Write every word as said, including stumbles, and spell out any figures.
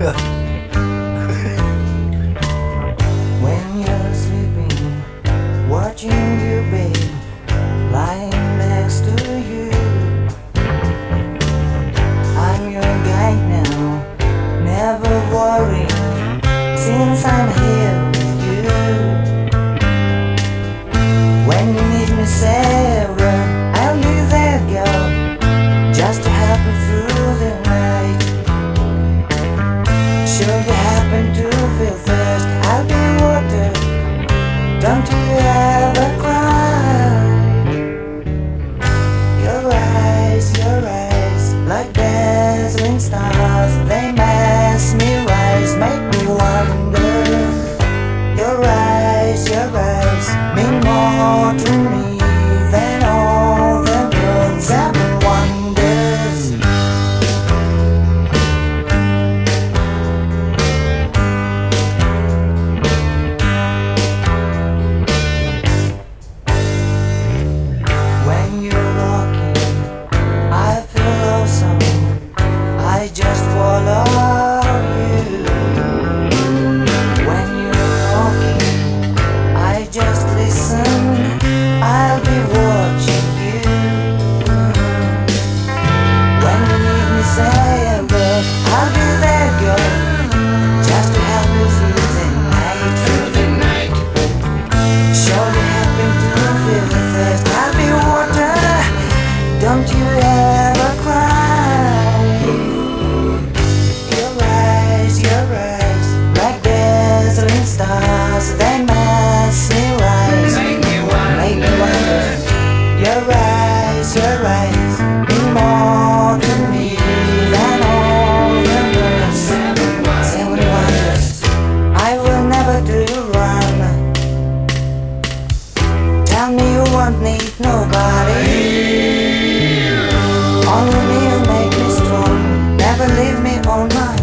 When you're sleeping, watching you, babe, lying next to you. I'm your guide now, never worry, since I'm here with you. When you need me, Sarah, I'll be there, girl, just to help you through the night. Sure you happen to feel thirst, I'll be water, don't you ever cry. Your eyes, your eyes, like dazzling stars, they mesmerize, make me wonder. Your eyes, your eyes, mean more to me than all the world's ever wonders. When you're walking, I feel awesome, I just follow you. When you're walking, I just listen, I'll be watching you. When you need me, say a word, I'll be there, girl, just to help you through the night. Through the night. Sure you happen to feel the thirst, I'll be water, don't you ever cry. Your eyes, your eyes, like dazzling stars, they mesmerize, make me wonder. Your eyes, your eyes, mean more to me than all the world's seven wonders. I will never do you wrong, tell me you won't need nobody. Only me will make me strong, never leave me on my